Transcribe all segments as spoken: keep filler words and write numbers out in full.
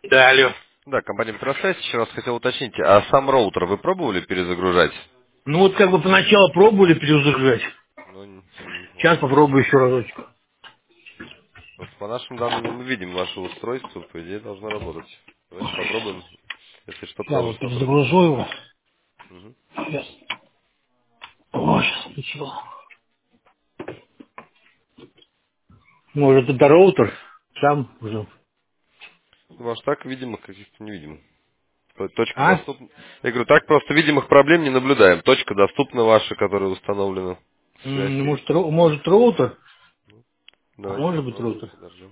Да, алло. Да, компания Метросвязь. Еще раз хотел уточнить, а сам роутер вы пробовали перезагружать? Ну вот как бы поначалу пробовали перезагружать. Ну, н- м, Сейчас ладно. попробую еще разочек. Просто по нашим данным мы видим ваше устройство, по идее должно работать. Давайте попробуем. Если что, Сейчас вот тоже сотрудник. перезагружу его. Мгм. Сейчас. О, сейчас включил. Может это роутер? Сам уже. Ну, может так, видимо, каких-то не видим. То- Точка А? доступна. Я говорю, так просто видимых проблем не наблюдаем. Точка доступна ваша, которая установлена. Связь М, есть. Может, ро- может роутер? А Давайте может быть попробуем, роутер. подождем.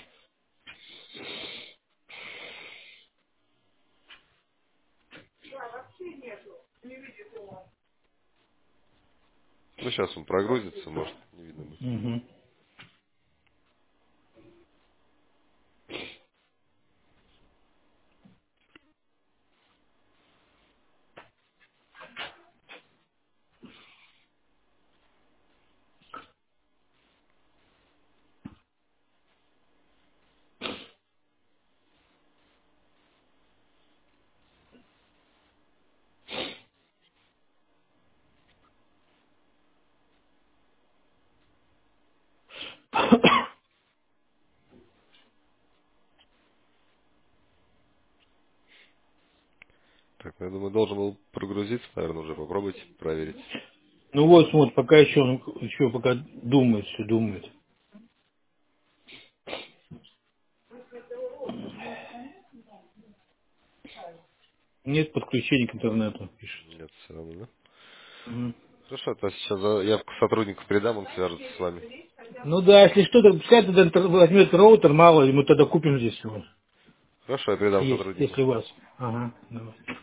Ну, сейчас он прогрузится, может, не видно будет. Угу. Так, ну, я думаю, должен был прогрузиться, наверное, уже попробуйте проверить. Ну вот, смотри, пока еще, он еще пока думает, все думает. Нет подключения к интернету, пишет. Нет, все равно, да? Мгм. Хорошо, то сейчас за- я к сотруднику передам, он свяжется с вами. Ну да, если что-то, пускай тогда интер- возьмет роутер, мало ли, мы тогда купим здесь его. Хорошо, я передам Есть, сотруднику. если у вас. Ага, давай.